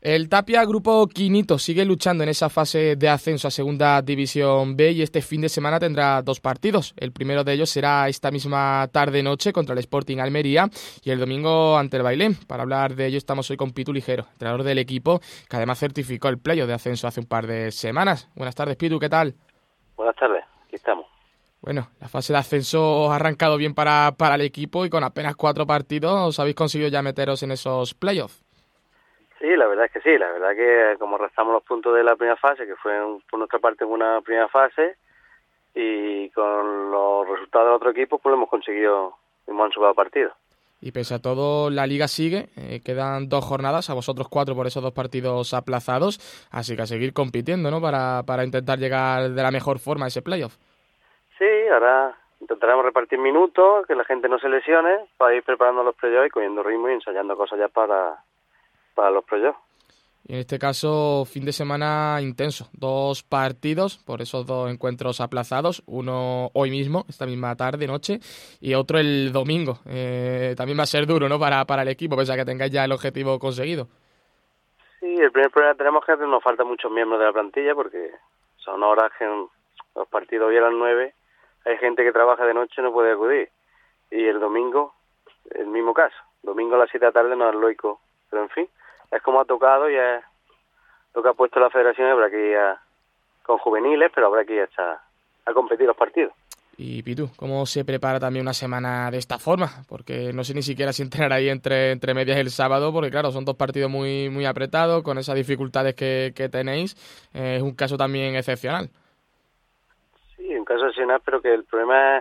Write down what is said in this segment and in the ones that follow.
El Tapia, grupo quinito, sigue luchando en esa fase de ascenso a Segunda División B y este fin de semana tendrá 2 partidos. El primero de ellos será esta misma tarde-noche contra el Sporting Almería y el domingo ante el Bailén. Para hablar de ello estamos hoy con Pitu Ligero, entrenador del equipo, que además certificó el playoff de ascenso hace un par de semanas. Buenas tardes, Pitu, ¿qué tal? Buenas tardes, aquí estamos. Bueno, la fase de ascenso ha arrancado bien para el equipo y con apenas 4 partidos os habéis conseguido ya meteros en esos playoffs. Sí, la verdad es que sí, la verdad que como restamos los puntos de la primera fase, que fue por nuestra parte una primera fase, y con los resultados del otro equipo, pues lo hemos conseguido, hemos superado partidos. Y pese a todo, la Liga sigue, quedan 2 jornadas, a vosotros 4 por esos 2 partidos aplazados, así que a seguir compitiendo, ¿no?, para intentar llegar de la mejor forma a ese playoff. Sí, ahora intentaremos repartir minutos, que la gente no se lesione, para ir preparando los playoffs y cogiendo ritmo y ensayando cosas ya para los playoffs. Y en este caso, fin de semana intenso. 2 partidos por esos 2 encuentros aplazados. Uno hoy mismo, esta misma tarde, noche, y otro el domingo. También va a ser duro, ¿no?, para el equipo, pese a que tengáis ya el objetivo conseguido. Sí, el primer problema que tenemos es que nos faltan muchos miembros de la plantilla, porque son horas que los partidos hoy a las 9, hay gente que trabaja de noche y no puede acudir. Y el domingo, el mismo caso. Domingo a las 7 de la tarde no es lógico, pero en fin. Es como ha tocado y es lo que ha puesto la federación. Habrá que ir con juveniles, pero habrá que ir a competir los partidos. Y Pitu, ¿cómo se prepara también una semana de esta forma? Porque no sé ni siquiera si entrenar ahí entre medias el sábado, porque claro, son 2 partidos muy, muy apretados, con esas dificultades que tenéis. Es un caso también excepcional. Sí, un caso excepcional, pero que el problema es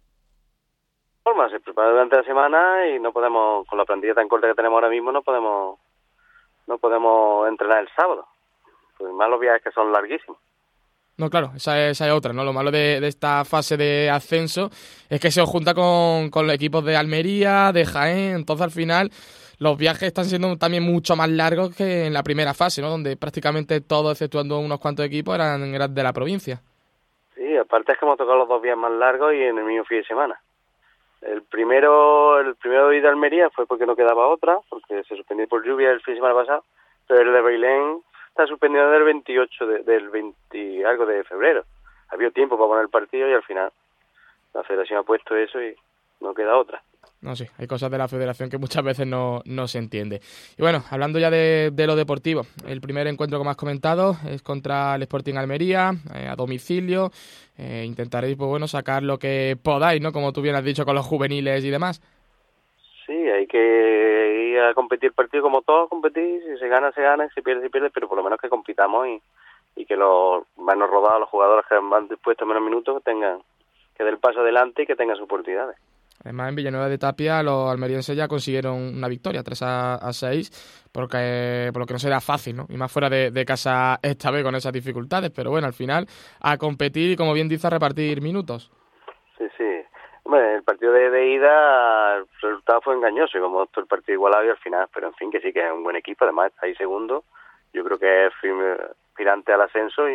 forma, se prepara durante la semana y no podemos, con la plantilla tan corta que tenemos ahora mismo, no podemos entrenar el sábado. Pues más los viajes que son larguísimos. No, claro, esa es otra, ¿no? Lo malo de esta fase de ascenso es que se os junta con los equipos de Almería, de Jaén, entonces al final los viajes están siendo también mucho más largos que en la primera fase, ¿no?, donde prácticamente todos, exceptuando unos cuantos equipos, eran de la provincia. Sí, aparte es que hemos tocado los 2 días más largos y en el mismo fin de semana. El primero de ir de Almería fue porque no quedaba otra, porque se suspendió por lluvia el fin de semana pasado, pero el de Bailén está suspendido del 28 del 20 algo de febrero. Ha habido tiempo para poner el partido y al final la federación ha puesto eso y no queda otra. No, sí, hay cosas de la federación que muchas veces no se entiende. Y bueno, hablando ya de lo deportivo, el primer encuentro, como has comentado, es contra el Sporting Almería, a domicilio. Intentaréis, pues bueno, sacar lo que podáis, ¿no?, como tú bien has dicho, con los juveniles y demás. Sí, hay que ir a competir el partido como todos, competir, si se gana, y si pierde, pero por lo menos que compitamos y que los menos rodados, los jugadores que han dispuesto menos minutos, que den el paso adelante y que tengan sus oportunidades. Además, en Villanueva de Tapia los almerienses ya consiguieron una victoria, 3-6, por lo que no será fácil, ¿no? Y más fuera de casa esta vez con esas dificultades. Pero bueno, al final, a competir y, como bien dice, a repartir minutos. Sí. Hombre, el partido de ida, el resultado fue engañoso, y como todo el partido igualado y al final, pero en fin, que sí que es un buen equipo, además está ahí segundo. Yo creo que es aspirante al ascenso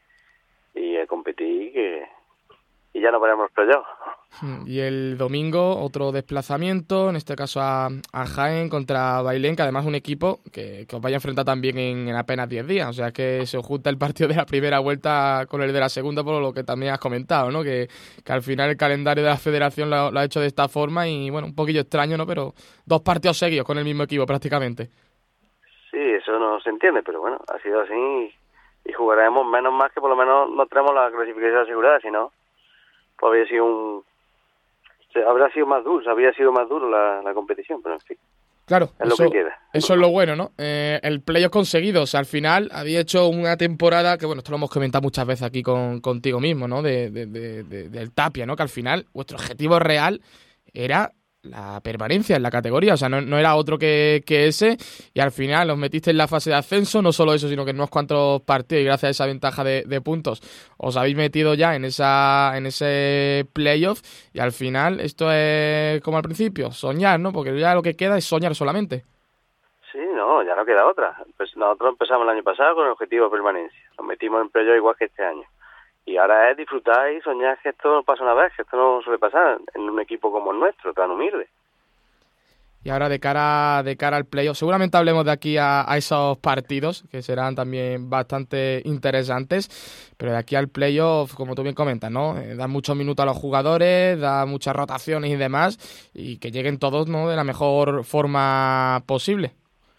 y a competir y ya no veremos los playoffs. Y el domingo otro desplazamiento, en este caso a Jaén contra Bailén, que además es un equipo que os vaya a enfrentar también en apenas 10 días. O sea que se os junta el partido de la primera vuelta con el de la segunda, por lo que también has comentado, ¿no? Que al final el calendario de la federación lo ha hecho de esta forma y bueno, un poquillo extraño, ¿no? Pero 2 partidos seguidos con el mismo equipo prácticamente. Sí, eso no se entiende, pero bueno, ha sido así y jugaremos menos más, que por lo menos no tenemos la clasificación asegurada, si no, pues habría sido más duro la competición, pero en fin. Claro, es lo que queda. Eso es lo bueno, ¿no? El playoff conseguido, o sea, al final había hecho una temporada que, bueno, esto lo hemos comentado muchas veces aquí contigo mismo, ¿no? Del Tapia, ¿no? Que al final vuestro objetivo real era la permanencia en la categoría, o sea, no era otro que ese, y al final os metisteis en la fase de ascenso, no solo eso, sino que en unos cuantos partidos, y gracias a esa ventaja de puntos, os habéis metido ya en ese playoff, y al final esto es como al principio, soñar, ¿no? Porque ya lo que queda es soñar solamente. Sí, no, ya no queda otra. Pues nosotros empezamos el año pasado con el objetivo de permanencia, nos metimos en playoff igual que este año. Y ahora es disfrutar y soñar que esto no pasa una vez, que esto no suele pasar en un equipo como el nuestro, tan humilde. Y ahora de cara al playoff, seguramente hablemos de aquí a esos partidos, que serán también bastante interesantes, pero de aquí al playoff, como tú bien comentas, ¿no? Da muchos minutos a los jugadores, da muchas rotaciones y demás, y que lleguen todos, ¿no?, de la mejor forma posible.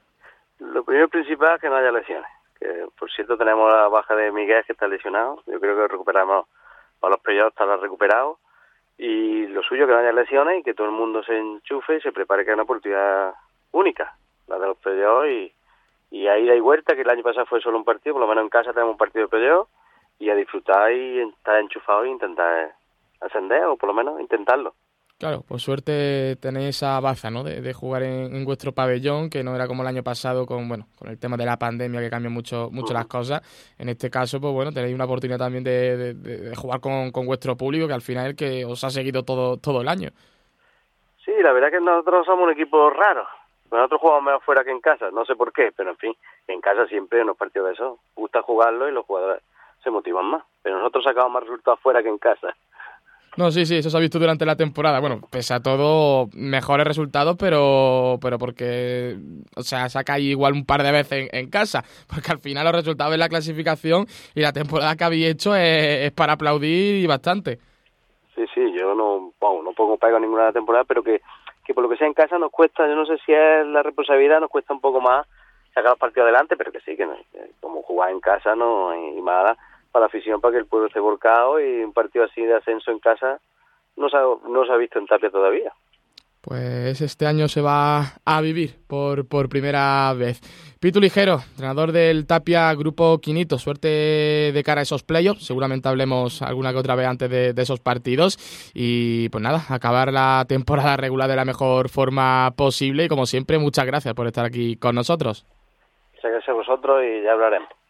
Lo primero y principal es que no haya lesiones. Que, por cierto, tenemos la baja de Miguel, que está lesionado. Yo creo que recuperamos para los playoffs, estará recuperado. Y lo suyo que no haya lesiones y que todo el mundo se enchufe y se prepare, que es una oportunidad única, la de los playoffs, y a ida y vuelta, que el año pasado fue solo un partido, por lo menos en casa tenemos un partido de playoffs, y a disfrutar y estar enchufado e intentar ascender, o por lo menos intentarlo. Claro, por suerte tenéis esa baza, ¿no?, de jugar en vuestro pabellón, que no era como el año pasado con el tema de la pandemia, que cambió mucho las cosas. En este caso, pues bueno, tenéis una oportunidad también de jugar con vuestro público, que al final es el que os ha seguido todo el año. Sí, la verdad que nosotros somos un equipo raro. Nosotros jugamos mejor fuera que en casa, no sé por qué, pero en fin, en casa siempre en los partidos de eso gusta jugarlo y los jugadores se motivan más. Pero nosotros sacamos más resultados fuera que en casa. No, sí, eso se ha visto durante la temporada. Bueno, pese a todo, mejores resultados, pero porque, o sea, saca igual un par de veces en casa, porque al final los resultados de la clasificación y la temporada que habéis hecho es para aplaudir y bastante. Sí, yo no pongo pega a ninguna temporada, pero que por lo que sea en casa nos cuesta, yo no sé si es la responsabilidad, nos cuesta un poco más sacar los partidos adelante, pero que sí, que como jugar en casa no hay más para la afición, para que el pueblo esté volcado, y un partido así de ascenso en casa no se ha visto en Tapia todavía. Pues este año se va a vivir por primera vez. Pitu Ligero, entrenador del Tapia Grupo Quinito, suerte de cara a esos playoffs, seguramente hablemos alguna que otra vez antes de esos partidos, y pues nada, acabar la temporada regular de la mejor forma posible, y como siempre, muchas gracias por estar aquí con nosotros. Muchas gracias a vosotros y ya hablaremos.